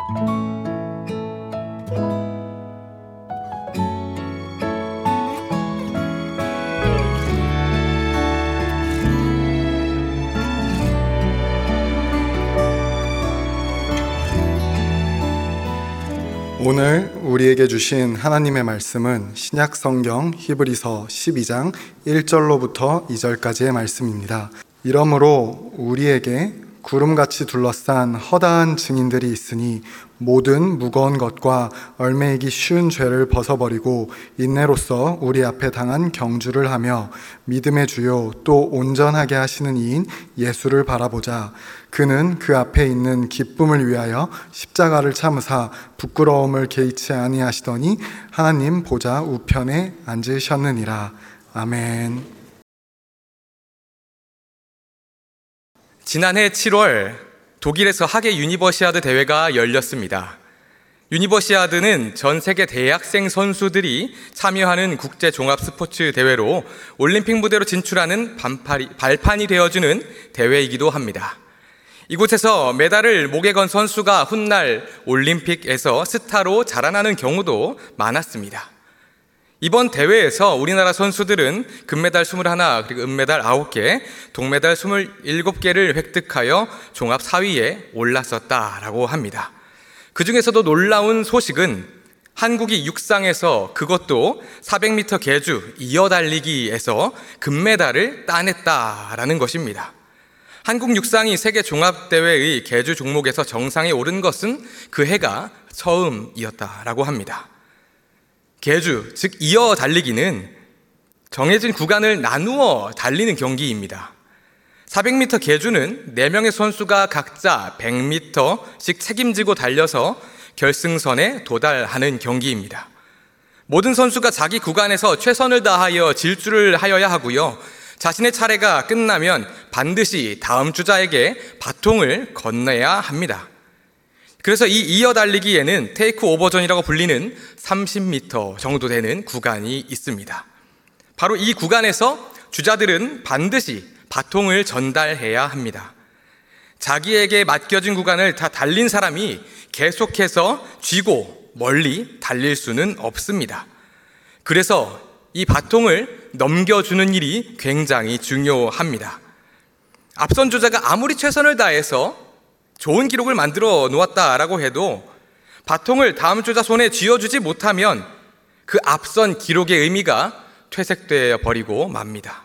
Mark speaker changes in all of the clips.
Speaker 1: 오늘 우리에게 주신 하나님의 말씀은 신약 성경 히브리서 12장 1절로부터 2절까지의 말씀입니다. 이러므로 우리에게 구름같이 둘러싼 허다한 증인들이 있으니 모든 무거운 것과 얽매이기 쉬운 죄를 벗어버리고 인내로써 우리 앞에 당한 경주를 하며 믿음의 주요 또 온전하게 하시는 이인 예수를 바라보자. 그는 그 앞에 있는 기쁨을 위하여 십자가를 참으사 부끄러움을 개의치 아니하시더니 하나님 보좌 우편에 앉으셨느니라. 아멘.
Speaker 2: 지난해 7월 독일에서 하계 유니버시아드 대회가 열렸습니다. 유니버시아드는 전 세계 대학생 선수들이 참여하는 국제 종합 스포츠 대회로 올림픽 무대로 진출하는 발판이 되어주는 대회이기도 합니다. 이곳에서 메달을 목에 건 선수가 훗날 올림픽에서 스타로 자라나는 경우도 많았습니다. 이번 대회에서 우리나라 선수들은 금메달 21, 그리고 은메달 9개, 동메달 27개를 획득하여 종합 4위에 올랐었다라고 합니다. 그 중에서도 놀라운 소식은 한국이 육상에서 그것도 400m 계주 이어달리기에서 금메달을 따냈다라는 것입니다. 한국 육상이 세계 종합대회의 계주 종목에서 정상에 오른 것은 그 해가 처음이었다라고 합니다. 계주, 즉 이어 달리기는 정해진 구간을 나누어 달리는 경기입니다. 400m 계주는 4명의 선수가 각자 100m씩 책임지고 달려서 결승선에 도달하는 경기입니다. 모든 선수가 자기 구간에서 최선을 다하여 질주를 하여야 하고요. 자신의 차례가 끝나면 반드시 다음 주자에게 바통을 건네야 합니다. 그래서 이 이어달리기에는 테이크 오버존이라고 불리는 30m 정도 되는 구간이 있습니다. 바로 이 구간에서 주자들은 반드시 바통을 전달해야 합니다. 자기에게 맡겨진 구간을 다 달린 사람이 계속해서 쥐고 멀리 달릴 수는 없습니다. 그래서 이 바통을 넘겨주는 일이 굉장히 중요합니다. 앞선 주자가 아무리 최선을 다해서 좋은 기록을 만들어 놓았다라고 해도 바통을 다음 주자 손에 쥐어주지 못하면 그 앞선 기록의 의미가 퇴색되어 버리고 맙니다.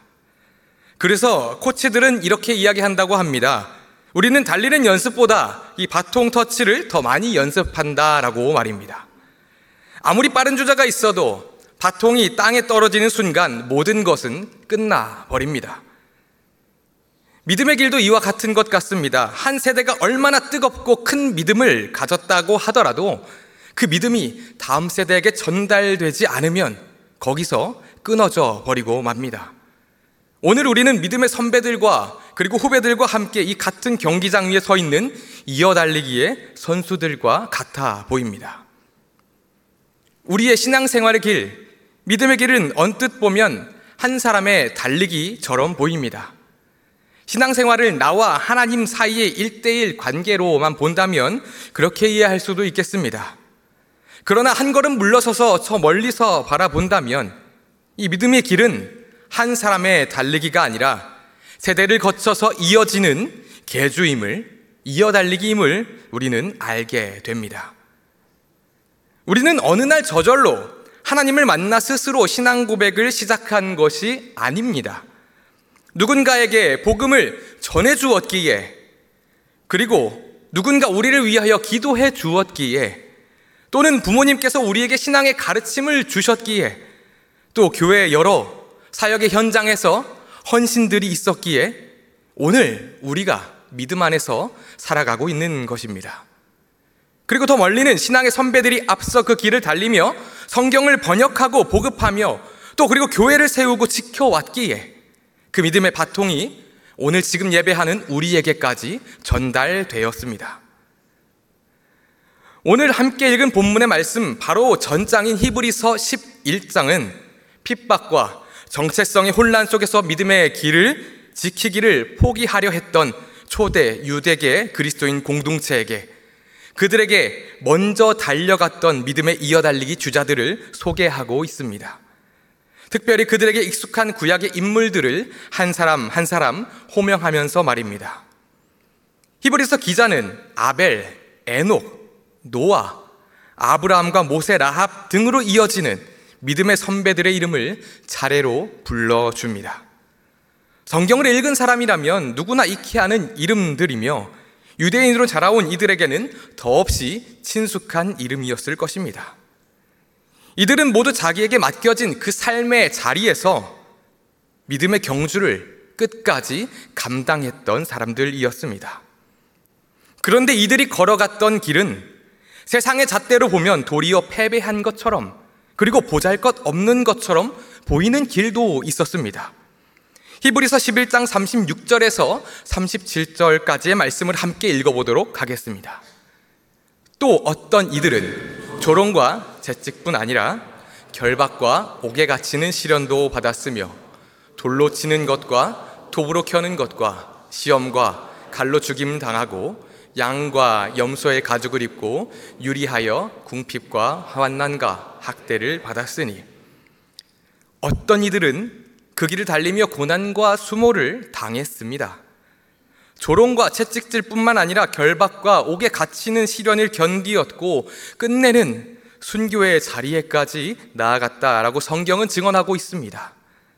Speaker 2: 그래서 코치들은 이렇게 이야기한다고 합니다. 우리는 달리는 연습보다 이 바통 터치를 더 많이 연습한다라고 말입니다. 아무리 빠른 주자가 있어도 바통이 땅에 떨어지는 순간 모든 것은 끝나버립니다. 믿음의 길도 이와 같은 것 같습니다. 한 세대가 얼마나 뜨겁고 큰 믿음을 가졌다고 하더라도 그 믿음이 다음 세대에게 전달되지 않으면 거기서 끊어져 버리고 맙니다. 오늘 우리는 믿음의 선배들과 그리고 후배들과 함께 이 같은 경기장 위에 서 있는 이어달리기의 선수들과 같아 보입니다. 우리의 신앙생활의 길, 믿음의 길은 언뜻 보면 한 사람의 달리기처럼 보입니다. 신앙생활을 나와 하나님 사이의 1대1 관계로만 본다면 그렇게 이해할 수도 있겠습니다. 그러나 한 걸음 물러서서 저 멀리서 바라본다면 이 믿음의 길은 한 사람의 달리기가 아니라 세대를 거쳐서 이어지는 계주임을, 이어달리기임을 우리는 알게 됩니다. 우리는 어느 날 저절로 하나님을 만나 스스로 신앙 고백을 시작한 것이 아닙니다. 누군가에게 복음을 전해 주었기에, 그리고 누군가 우리를 위하여 기도해 주었기에, 또는 부모님께서 우리에게 신앙의 가르침을 주셨기에, 또 교회의 여러 사역의 현장에서 헌신들이 있었기에 오늘 우리가 믿음 안에서 살아가고 있는 것입니다. 그리고 더 멀리는 신앙의 선배들이 앞서 그 길을 달리며 성경을 번역하고 보급하며 또 그리고 교회를 세우고 지켜왔기에 그 믿음의 바통이 오늘 지금 예배하는 우리에게까지 전달되었습니다. 오늘 함께 읽은 본문의 말씀, 바로 전장인 히브리서 11장은 핍박과 정체성의 혼란 속에서 믿음의 길을 지키기를 포기하려 했던 초대 유대계 그리스도인 공동체에게 그들에게 먼저 달려갔던 믿음의 이어달리기 주자들을 소개하고 있습니다. 특별히 그들에게 익숙한 구약의 인물들을 한 사람 한 사람 호명하면서 말입니다. 히브리서 기자는 아벨, 에녹, 노아, 아브라함과 모세, 라합 등으로 이어지는 믿음의 선배들의 이름을 차례로 불러줍니다. 성경을 읽은 사람이라면 누구나 익히 아는 이름들이며 유대인으로 자라온 이들에게는 더없이 친숙한 이름이었을 것입니다. 이들은 모두 자기에게 맡겨진 그 삶의 자리에서 믿음의 경주를 끝까지 감당했던 사람들이었습니다. 그런데 이들이 걸어갔던 길은 세상의 잣대로 보면 도리어 패배한 것처럼, 그리고 보잘것없는 것처럼 보이는 길도 있었습니다. 히브리서 11장 36절에서 37절까지의 말씀을 함께 읽어보도록 하겠습니다. 또 어떤 이들은 조롱과 채찍뿐 아니라 결박과 옥에 갇히는 시련도 받았으며 돌로 치는 것과 톱으로 켜는 것과 시험과 칼로 죽임 당하고 양과 염소의 가죽을 입고 유리하여 궁핍과 환난과 학대를 받았으니, 어떤 이들은 그 길을 달리며 고난과 수모를 당했습니다. 조롱과 채찍질뿐만 아니라 결박과 옥에 갇히는 시련을 견디었고 끝내는 순교의 자리에까지 나아갔다라고 성경은 증언하고 있습니다.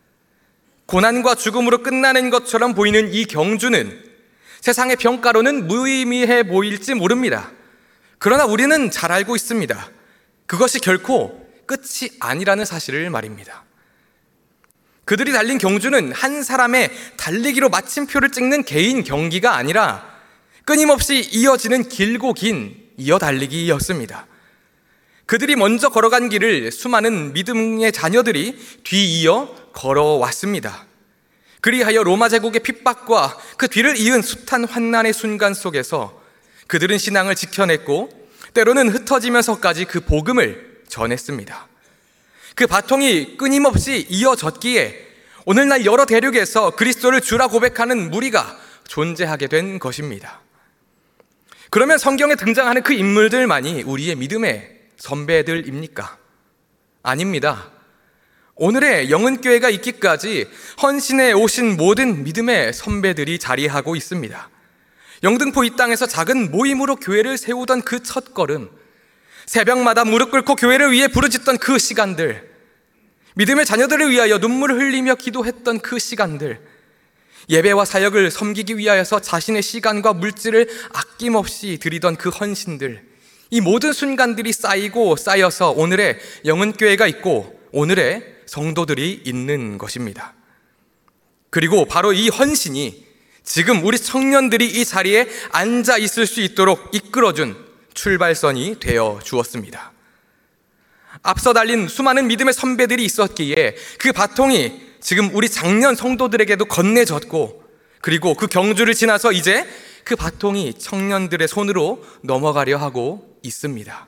Speaker 2: 고난과 죽음으로 끝나는 것처럼 보이는 이 경주는 세상의 평가로는 무의미해 보일지 모릅니다. 그러나 우리는 잘 알고 있습니다. 그것이 결코 끝이 아니라는 사실을 말입니다. 그들이 달린 경주는 한 사람의 달리기로 마침표를 찍는 개인 경기가 아니라 끊임없이 이어지는 길고 긴 이어달리기였습니다. 그들이 먼저 걸어간 길을 수많은 믿음의 자녀들이 뒤이어 걸어왔습니다. 그리하여 로마 제국의 핍박과 그 뒤를 이은 숱한 환난의 순간 속에서 그들은 신앙을 지켜냈고 때로는 흩어지면서까지 그 복음을 전했습니다. 그 바통이 끊임없이 이어졌기에 오늘날 여러 대륙에서 그리스도를 주라 고백하는 무리가 존재하게 된 것입니다. 그러면 성경에 등장하는 그 인물들만이 우리의 믿음의 선배들입니까? 아닙니다. 오늘의 영은교회가 있기까지 헌신해 오신 모든 믿음의 선배들이 자리하고 있습니다. 영등포 이 땅에서 작은 모임으로 교회를 세우던 그 첫걸음, 새벽마다 무릎 꿇고 교회를 위해 부르짖던 그 시간들, 믿음의 자녀들을 위하여 눈물을 흘리며 기도했던 그 시간들, 예배와 사역을 섬기기 위하여서 자신의 시간과 물질을 아낌없이 드리던 그 헌신들, 이 모든 순간들이 쌓이고 쌓여서 오늘의 영은교회가 있고 오늘의 성도들이 있는 것입니다. 그리고 바로 이 헌신이 지금 우리 청년들이 이 자리에 앉아 있을 수 있도록 이끌어준 출발선이 되어 주었습니다. 앞서 달린 수많은 믿음의 선배들이 있었기에 그 바통이 지금 우리 장년 성도들에게도 건네졌고, 그리고 그 경주를 지나서 이제 그 바통이 청년들의 손으로 넘어가려 하고 있습니다.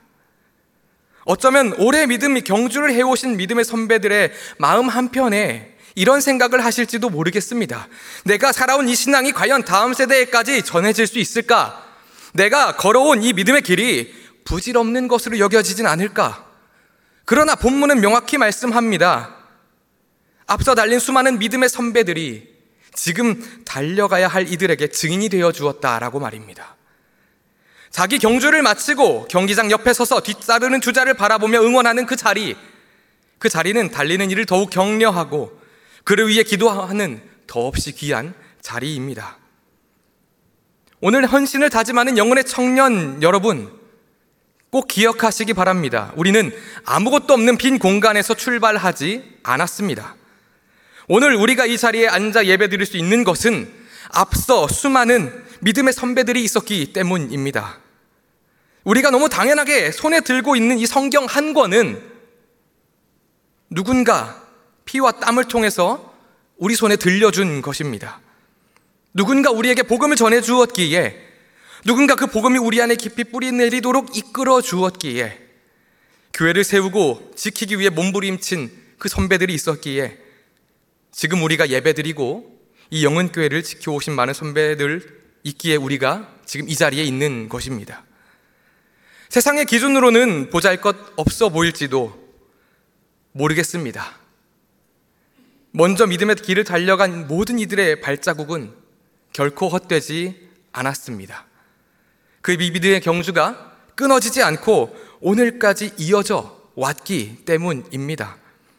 Speaker 2: 어쩌면 오래 믿음이 경주를 해오신 믿음의 선배들의 마음 한편에 이런 생각을 하실지도 모르겠습니다. 내가 살아온 이 신앙이 과연 다음 세대에까지 전해질 수 있을까? 내가 걸어온 이 믿음의 길이 부질없는 것으로 여겨지진 않을까? 그러나 본문은 명확히 말씀합니다. 앞서 달린 수많은 믿음의 선배들이 지금 달려가야 할 이들에게 증인이 되어 주었다라고 말입니다. 자기 경주를 마치고 경기장 옆에 서서 뒷따르는 주자를 바라보며 응원하는 그 자리는 달리는 이를 더욱 격려하고 그를 위해 기도하는 더없이 귀한 자리입니다. 오늘 헌신을 다짐하는 영혼의 청년 여러분, 꼭 기억하시기 바랍니다. 우리는 아무것도 없는 빈 공간에서 출발하지 않았습니다. 오늘 우리가 이 자리에 앉아 예배드릴 수 있는 것은 앞서 수많은 믿음의 선배들이 있었기 때문입니다. 우리가 너무 당연하게 손에 들고 있는 이 성경 한 권은 누군가 피와 땀을 통해서 우리 손에 들려준 것입니다. 누군가 우리에게 복음을 전해 주었기에, 누군가 그 복음이 우리 안에 깊이 뿌리 내리도록 이끌어 주었기에, 교회를 세우고 지키기 위해 몸부림친 그 선배들이 있었기에 지금 우리가 예배드리고 이 영은교회를 지켜오신 많은 선배들 있기에 우리가 지금 이 자리에 있는 것입니다. 세상의 기준으로는 보잘것 없어 보일지도 모르겠습니다. 먼저 믿음의 길을 달려간 모든 이들의 발자국은 결코 헛되지 않았습니다. 그 믿음의 경주가 끊어지지 않고 오늘까지 이어져 왔기 때문입니다.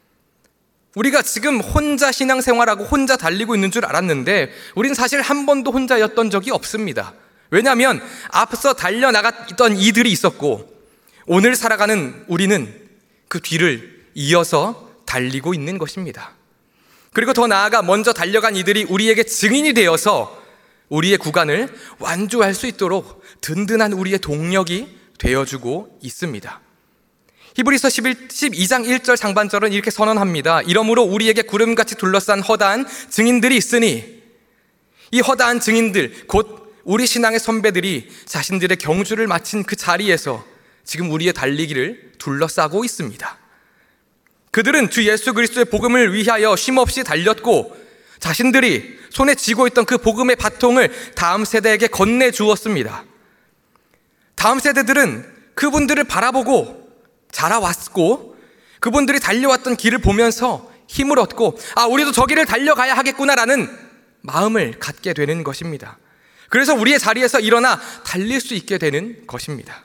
Speaker 2: 우리가 지금 혼자 신앙생활하고 혼자 달리고 있는 줄 알았는데 우린 사실 한 번도 혼자였던 적이 없습니다. 왜냐하면 앞서 달려나갔던 이들이 있었고 오늘 살아가는 우리는 그 뒤를 이어서 달리고 있는 것입니다. 그리고 더 나아가 먼저 달려간 이들이 우리에게 증인이 되어서 우리의 구간을 완주할 수 있도록 든든한 우리의 동력이 되어주고 있습니다. 히브리서 12장 1절 상반절은 이렇게 선언합니다. 이러므로 우리에게 구름같이 둘러싼 허다한 증인들이 있으니, 이 허다한 증인들, 곧 우리 신앙의 선배들이 자신들의 경주를 마친 그 자리에서 지금 우리의 달리기를 둘러싸고 있습니다. 그들은 주 예수 그리스도의 복음을 위하여 쉼없이 달렸고 자신들이 손에 쥐고 있던 그 복음의 바통을 다음 세대에게 건네주었습니다. 다음 세대들은 그분들을 바라보고 자라왔고 그분들이 달려왔던 길을 보면서 힘을 얻고 우리도 저 길을 달려가야 하겠구나라는 마음을 갖게 되는 것입니다. 그래서 우리의 자리에서 일어나 달릴 수 있게 되는 것입니다.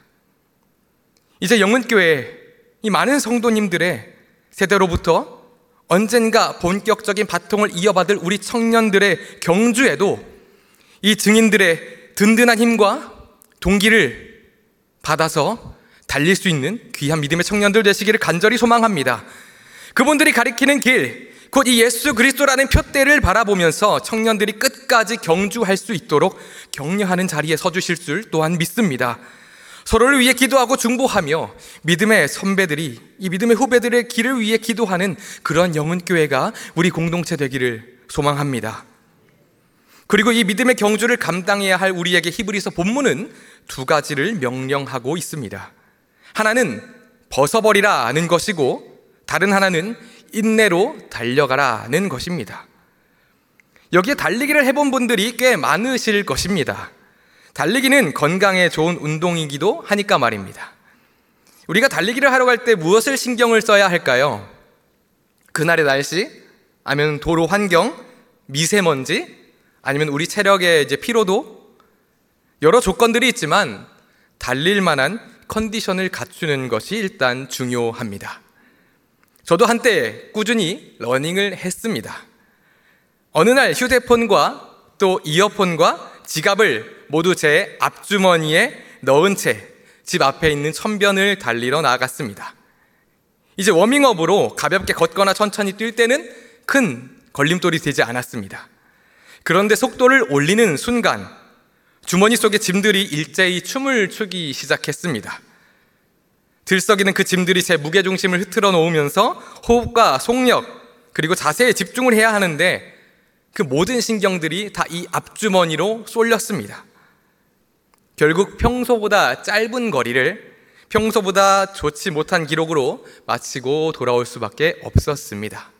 Speaker 2: 이제 영은교회 이 많은 성도님들의 세대로부터 언젠가 본격적인 바통을 이어받을 우리 청년들의 경주에도 이 증인들의 든든한 힘과 동기를 받아서 달릴 수 있는 귀한 믿음의 청년들 되시기를 간절히 소망합니다. 그분들이 가리키는 길, 곧 이 예수 그리스도라는 표대를 바라보면서 청년들이 끝까지 경주할 수 있도록 격려하는 자리에 서주실 줄 또한 믿습니다. 서로를 위해 기도하고 중보하며 믿음의 선배들이 이 믿음의 후배들의 길을 위해 기도하는 그런 영은교회가 우리 공동체 되기를 소망합니다. 그리고 이 믿음의 경주를 감당해야 할 우리에게 히브리서 본문은 두 가지를 명령하고 있습니다. 하나는 벗어버리라는 것이고 다른 하나는 인내로 달려가라는 것입니다. 여기에 달리기를 해본 분들이 꽤 많으실 것입니다. 달리기는 건강에 좋은 운동이기도 하니까 말입니다. 우리가 달리기를 하러 갈 때 무엇을 신경을 써야 할까요? 그날의 날씨, 아니면 도로 환경, 미세먼지, 아니면 우리 체력의 피로도, 여러 조건들이 있지만 달릴 만한 컨디션을 갖추는 것이 일단 중요합니다. 저도 한때 꾸준히 러닝을 했습니다. 어느 날 휴대폰과 또 이어폰과 지갑을 모두 제 앞주머니에 넣은 채 집 앞에 있는 천변을 달리러 나갔습니다. 이제 워밍업으로 가볍게 걷거나 천천히 뛸 때는 큰 걸림돌이 되지 않았습니다. 그런데 속도를 올리는 순간 주머니 속의 짐들이 일제히 춤을 추기 시작했습니다. 들썩이는 그 짐들이 제 무게중심을 흐트러 놓으면서 호흡과 속력 그리고 자세에 집중을 해야 하는데 그 모든 신경들이 다 이 앞주머니로 쏠렸습니다. 결국 평소보다 짧은 거리를 평소보다 좋지 못한 기록으로 마치고 돌아올 수밖에 없었습니다.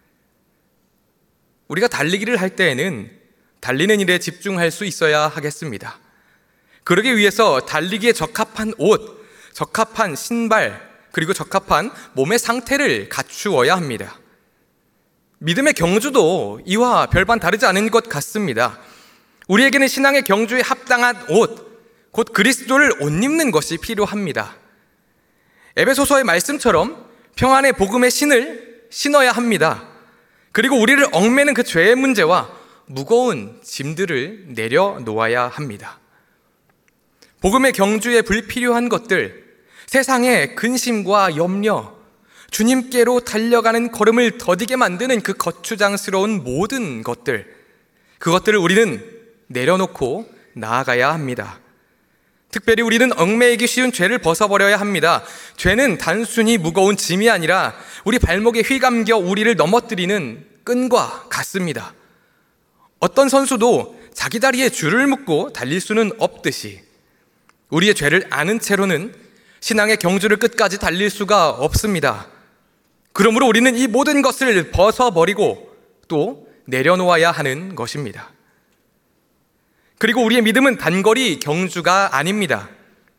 Speaker 2: 우리가 달리기를 할 때에는 달리는 일에 집중할 수 있어야 하겠습니다. 그러기 위해서 달리기에 적합한 옷, 적합한 신발, 그리고 적합한 몸의 상태를 갖추어야 합니다. 믿음의 경주도 이와 별반 다르지 않은 것 같습니다. 우리에게는 신앙의 경주에 합당한 옷, 곧 그리스도를 옷 입는 것이 필요합니다. 에베소서의 말씀처럼 평안의 복음의 신을 신어야 합니다. 그리고 우리를 얽매는 그 죄의 문제와 무거운 짐들을 내려놓아야 합니다. 복음의 경주에 불필요한 것들, 세상의 근심과 염려, 주님께로 달려가는 걸음을 더디게 만드는 그 거추장스러운 모든 것들, 그것들을 우리는 내려놓고 나아가야 합니다. 특별히 우리는 얽매이기 쉬운 죄를 벗어버려야 합니다. 죄는 단순히 무거운 짐이 아니라 우리 발목에 휘감겨 우리를 넘어뜨리는 끈과 같습니다. 어떤 선수도 자기 다리에 줄을 묶고 달릴 수는 없듯이 우리의 죄를 아는 채로는 신앙의 경주를 끝까지 달릴 수가 없습니다. 그러므로 우리는 이 모든 것을 벗어버리고 또 내려놓아야 하는 것입니다. 그리고 우리의 믿음은 단거리 경주가 아닙니다.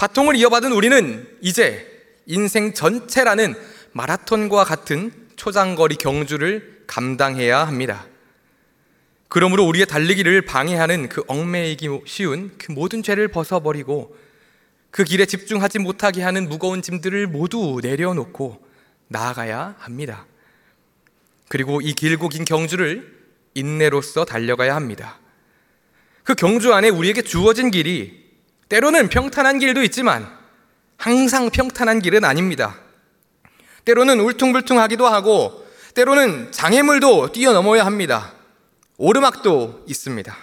Speaker 2: 바통을 이어받은 우리는 이제 인생 전체라는 마라톤과 같은 초장거리 경주를 감당해야 합니다. 그러므로 우리의 달리기를 방해하는 그 얽매이기 쉬운 그 모든 죄를 벗어버리고 그 길에 집중하지 못하게 하는 무거운 짐들을 모두 내려놓고 나아가야 합니다. 그리고 이 길고 긴 경주를 인내로써 달려가야 합니다. 그 경주 안에 우리에게 주어진 길이 때로는 평탄한 길도 있지만 항상 평탄한 길은 아닙니다. 때로는 울퉁불퉁하기도 하고 때로는 장애물도 뛰어넘어야 합니다. 오르막도 있습니다.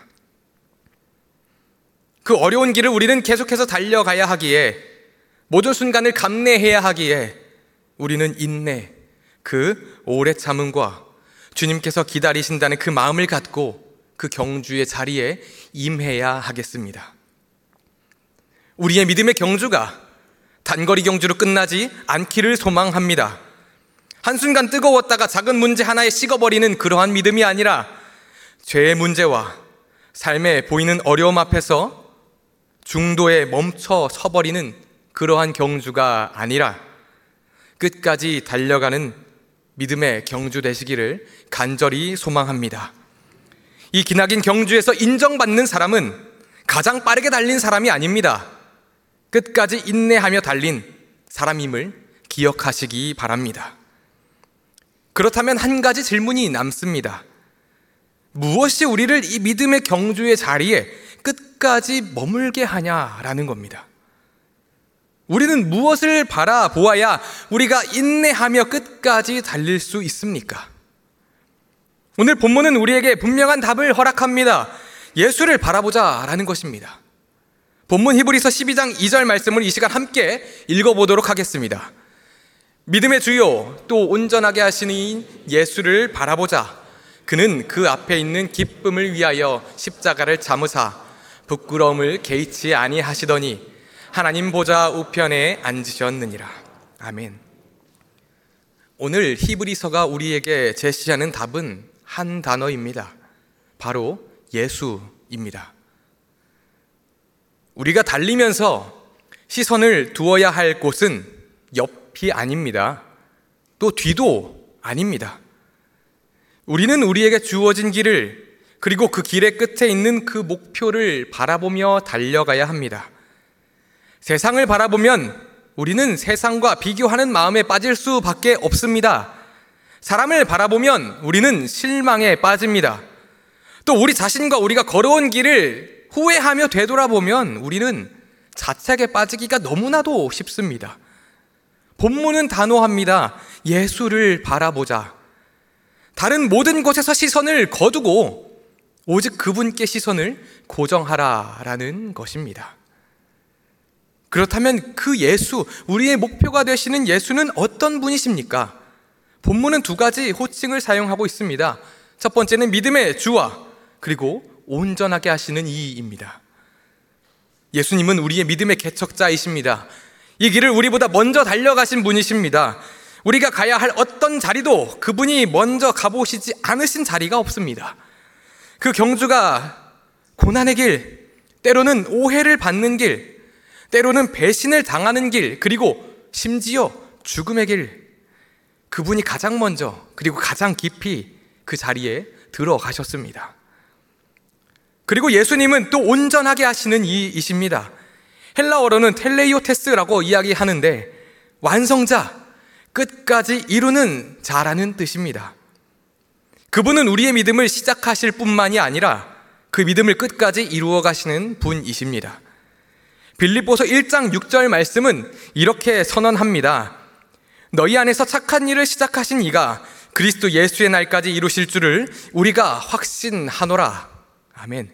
Speaker 2: 그 어려운 길을 우리는 계속해서 달려가야 하기에, 모든 순간을 감내해야 하기에 우리는 인내, 그 오래 참음과 주님께서 기다리신다는 그 마음을 갖고 그 경주의 자리에 임해야 하겠습니다. 우리의 믿음의 경주가 단거리 경주로 끝나지 않기를 소망합니다. 한순간 뜨거웠다가 작은 문제 하나에 식어버리는 그러한 믿음이 아니라 죄의 문제와 삶에 보이는 어려움 앞에서 중도에 멈춰 서버리는 그러한 경주가 아니라 끝까지 달려가는 믿음의 경주 되시기를 간절히 소망합니다. 이 기나긴 경주에서 인정받는 사람은 가장 빠르게 달린 사람이 아닙니다. 끝까지 인내하며 달린 사람임을 기억하시기 바랍니다. 그렇다면 한 가지 질문이 남습니다. 무엇이 우리를 이 믿음의 경주의 자리에 끝까지 머물게 하냐라는 겁니다. 우리는 무엇을 바라보아야 우리가 인내하며 끝까지 달릴 수 있습니까? 오늘 본문은 우리에게 분명한 답을 허락합니다. 예수를 바라보자라는 것입니다. 본문 히브리서 12장 2절 말씀을 이 시간 함께 읽어보도록 하겠습니다. 믿음의 주요 또 온전하게 하시는 예수를 바라보자. 그는 그 앞에 있는 기쁨을 위하여 십자가를 참으사 부끄러움을 개의치 아니하시더니 하나님 보좌 우편에 앉으셨느니라. 아멘. 오늘 히브리서가 우리에게 제시하는 답은 한 단어입니다. 바로 예수입니다. 우리가 달리면서 시선을 두어야 할 곳은 옆이 아닙니다. 또 뒤도 아닙니다. 우리는 우리에게 주어진 길을, 그리고 그 길의 끝에 있는 그 목표를 바라보며 달려가야 합니다. 세상을 바라보면 우리는 세상과 비교하는 마음에 빠질 수밖에 없습니다. 사람을 바라보면 우리는 실망에 빠집니다. 또 우리 자신과 우리가 걸어온 길을 후회하며 되돌아보면 우리는 자책에 빠지기가 너무나도 쉽습니다. 본문은 단호합니다. 예수를 바라보자. 다른 모든 곳에서 시선을 거두고 오직 그분께 시선을 고정하라라는 것입니다. 그렇다면 그 예수, 우리의 목표가 되시는 예수는 어떤 분이십니까? 본문은 두 가지 호칭을 사용하고 있습니다. 첫 번째는 믿음의 주와 그리고 온전하게 하시는 이입니다. 예수님은 우리의 믿음의 개척자이십니다. 이 길을 우리보다 먼저 달려가신 분이십니다. 우리가 가야 할 어떤 자리도 그분이 먼저 가보시지 않으신 자리가 없습니다. 그 경주가 고난의 길, 때로는 오해를 받는 길, 때로는 배신을 당하는 길, 그리고 심지어 죽음의 길, 그분이 가장 먼저 그리고 가장 깊이 그 자리에 들어가셨습니다. 그리고 예수님은 또 온전하게 하시는 이이십니다. 헬라어로는 텔레이오테스라고 이야기하는데 완성자, 끝까지 이루는 자라는 뜻입니다. 그분은 우리의 믿음을 시작하실 뿐만이 아니라 그 믿음을 끝까지 이루어 가시는 분이십니다. 빌립보서 1장 6절 말씀은 이렇게 선언합니다. 너희 안에서 착한 일을 시작하신 이가 그리스도 예수의 날까지 이루실 줄을 우리가 확신하노라. 아멘.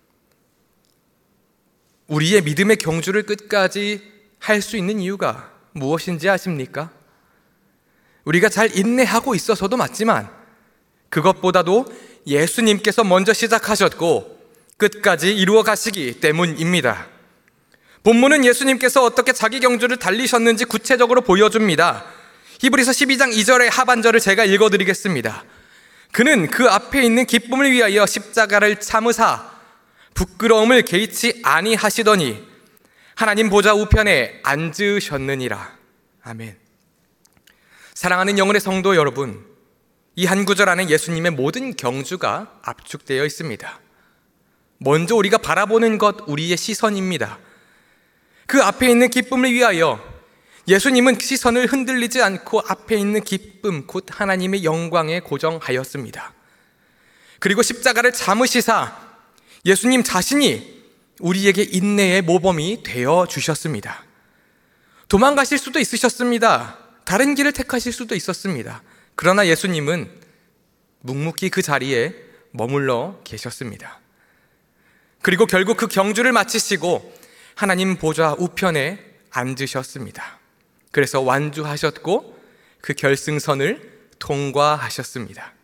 Speaker 2: 우리의 믿음의 경주를 끝까지 할 수 있는 이유가 무엇인지 아십니까? 우리가 잘 인내하고 있어서도 맞지만 그것보다도 예수님께서 먼저 시작하셨고 끝까지 이루어 가시기 때문입니다. 본문은 예수님께서 어떻게 자기 경주를 달리셨는지 구체적으로 보여줍니다. 히브리서 12장 2절의 하반절을 제가 읽어드리겠습니다. 그는 그 앞에 있는 기쁨을 위하여 십자가를 참으사 부끄러움을 개의치 아니하시더니 하나님 보좌 우편에 앉으셨느니라. 아멘. 사랑하는 영혼의 성도 여러분, 이 한 구절 안에 예수님의 모든 경주가 압축되어 있습니다. 먼저 우리가 바라보는 것, 우리의 시선입니다. 그 앞에 있는 기쁨을 위하여 예수님은 시선을 흔들리지 않고 앞에 있는 기쁨, 곧 하나님의 영광에 고정하였습니다. 그리고 십자가를 참으시사 예수님 자신이 우리에게 인내의 모범이 되어 주셨습니다. 도망가실 수도 있으셨습니다. 다른 길을 택하실 수도 있었습니다. 그러나 예수님은 묵묵히 그 자리에 머물러 계셨습니다. 그리고 결국 그 경주를 마치시고 하나님 보좌 우편에 앉으셨습니다. 그래서 완주하셨고 그 결승선을 통과하셨습니다.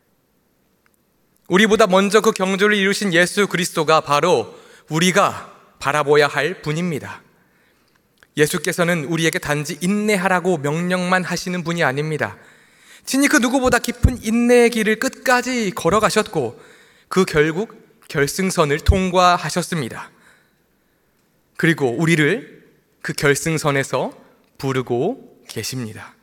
Speaker 2: 우리보다 먼저 그 경주를 이루신 예수 그리스도가 바로 우리가 바라보아야 할 분입니다. 예수께서는 우리에게 단지 인내하라고 명령만 하시는 분이 아닙니다. 친히 그 누구보다 깊은 인내의 길을 끝까지 걸어가셨고 그 결국 결승선을 통과하셨습니다. 그리고 우리를 그 결승선에서 부르고 계십니다.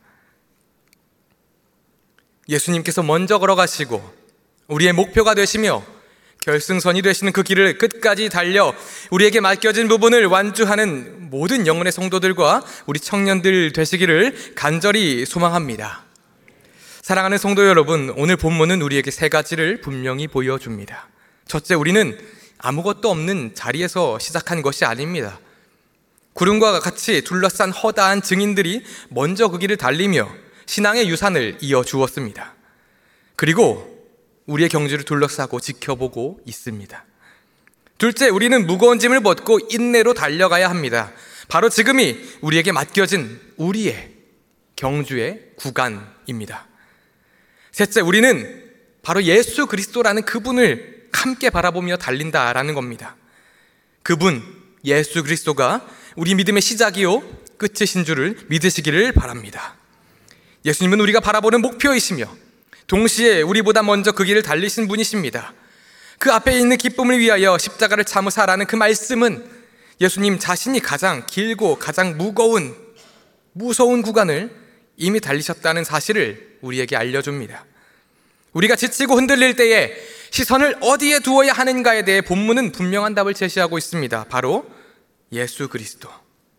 Speaker 2: 예수님께서 먼저 걸어가시고 우리의 목표가 되시며 결승선이 되시는 그 길을 끝까지 달려 우리에게 맡겨진 부분을 완주하는 모든 영혼의 성도들과 우리 청년들 되시기를 간절히 소망합니다. 사랑하는 성도 여러분, 오늘 본문은 우리에게 세 가지를 분명히 보여줍니다. 첫째, 우리는 아무것도 없는 자리에서 시작한 것이 아닙니다. 구름과 같이 둘러싼 허다한 증인들이 먼저 그 길을 달리며 신앙의 유산을 이어주었습니다. 그리고 우리의 경주를 둘러싸고 지켜보고 있습니다. 둘째, 우리는 무거운 짐을 벗고 인내로 달려가야 합니다. 바로 지금이 우리에게 맡겨진 우리의 경주의 구간입니다. 셋째, 우리는 바로 예수 그리스도라는 그분을 함께 바라보며 달린다라는 겁니다. 그분, 예수 그리스도가 우리 믿음의 시작이요 끝이신 줄을 믿으시기를 바랍니다. 예수님은 우리가 바라보는 목표이시며 동시에 우리보다 먼저 그 길을 달리신 분이십니다. 그 앞에 있는 기쁨을 위하여 십자가를 참으사라는 그 말씀은 예수님 자신이 가장 길고 가장 무서운 구간을 이미 달리셨다는 사실을 우리에게 알려줍니다. 우리가 지치고 흔들릴 때에 시선을 어디에 두어야 하는가에 대해 본문은 분명한 답을 제시하고 있습니다. 바로 예수 그리스도.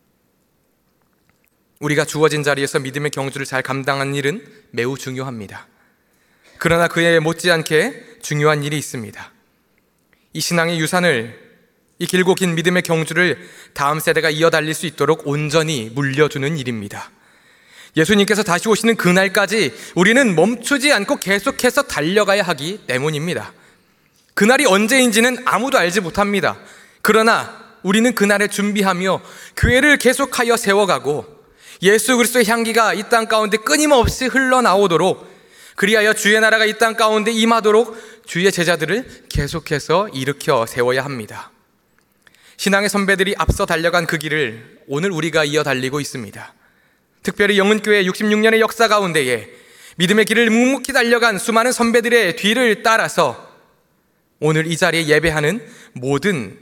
Speaker 2: 우리가 주어진 자리에서 믿음의 경주를 잘 감당하는 일은 매우 중요합니다. 그러나 그에 못지않게 중요한 일이 있습니다. 이 신앙의 유산을, 이 길고 긴 믿음의 경주를 다음 세대가 이어달릴 수 있도록 온전히 물려주는 일입니다. 예수님께서 다시 오시는 그날까지 우리는 멈추지 않고 계속해서 달려가야 하기 때문입니다. 그날이 언제인지는 아무도 알지 못합니다. 그러나 우리는 그날에 준비하며 교회를 계속하여 세워가고 예수 그리스도의 향기가 이 땅 가운데 끊임없이 흘러나오도록, 그리하여 주의 나라가 이 땅 가운데 임하도록 주의 제자들을 계속해서 일으켜 세워야 합니다. 신앙의 선배들이 앞서 달려간 그 길을 오늘 우리가 이어 달리고 있습니다. 특별히 영은교회 66년의 역사 가운데에 믿음의 길을 묵묵히 달려간 수많은 선배들의 뒤를 따라서 오늘 이 자리에 예배하는 모든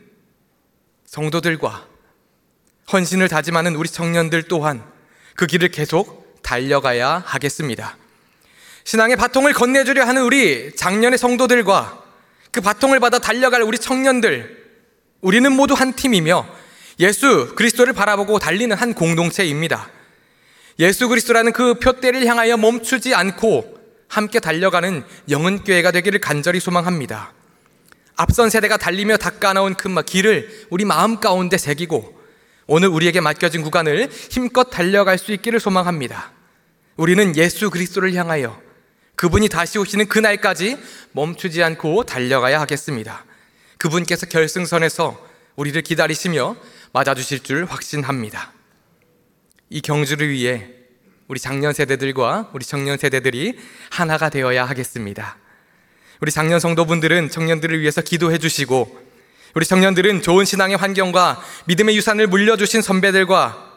Speaker 2: 성도들과 헌신을 다짐하는 우리 청년들 또한 그 길을 계속 달려가야 하겠습니다. 신앙의 바통을 건네주려 하는 우리 작년의 성도들과 그 바통을 받아 달려갈 우리 청년들, 우리는 모두 한 팀이며 예수 그리스도를 바라보고 달리는 한 공동체입니다. 예수 그리스도라는 그 표대를 향하여 멈추지 않고 함께 달려가는 영은교회가 되기를 간절히 소망합니다. 앞선 세대가 달리며 닦아놓은 그 길을 우리 마음 가운데 새기고 오늘 우리에게 맡겨진 구간을 힘껏 달려갈 수 있기를 소망합니다. 우리는 예수 그리스도를 향하여 그분이 다시 오시는 그날까지 멈추지 않고 달려가야 하겠습니다. 그분께서 결승선에서 우리를 기다리시며 맞아주실 줄 확신합니다. 이 경주를 위해 우리 장년 세대들과 우리 청년 세대들이 하나가 되어야 하겠습니다. 우리 장년 성도분들은 청년들을 위해서 기도해 주시고, 우리 청년들은 좋은 신앙의 환경과 믿음의 유산을 물려주신 선배들과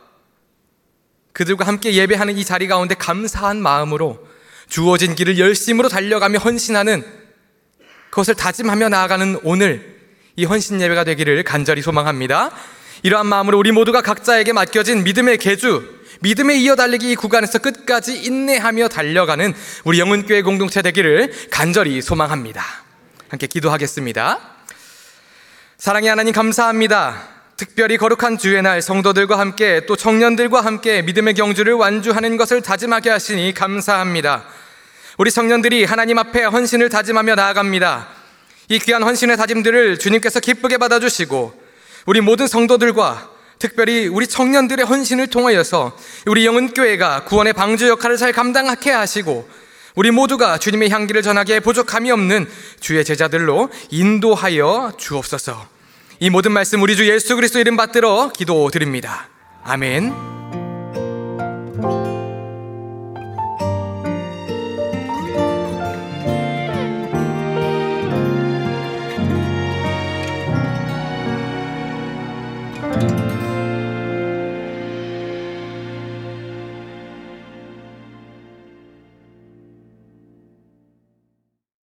Speaker 2: 그들과 함께 예배하는 이 자리 가운데 감사한 마음으로 주어진 길을 열심으로 달려가며 헌신하는, 그것을 다짐하며 나아가는 오늘 이 헌신 예배가 되기를 간절히 소망합니다. 이러한 마음으로 우리 모두가 각자에게 맡겨진 믿음의 계주, 믿음의 이어달리기 구간에서 끝까지 인내하며 달려가는 우리 영은교회 공동체 되기를 간절히 소망합니다. 함께 기도하겠습니다. 사랑의 하나님, 감사합니다. 특별히 거룩한 주의 날 성도들과 함께 또 청년들과 함께 믿음의 경주를 완주하는 것을 다짐하게 하시니 감사합니다. 우리 청년들이 하나님 앞에 헌신을 다짐하며 나아갑니다. 이 귀한 헌신의 다짐들을 주님께서 기쁘게 받아주시고 우리 모든 성도들과 특별히 우리 청년들의 헌신을 통하여서 우리 영은교회가 구원의 방주 역할을 잘 감당하게 하시고 우리 모두가 주님의 향기를 전하기에 부족함이 없는 주의 제자들로 인도하여 주옵소서. 이 모든 말씀 우리 주 예수 그리스도 이름 받들어 기도드립니다. 아멘.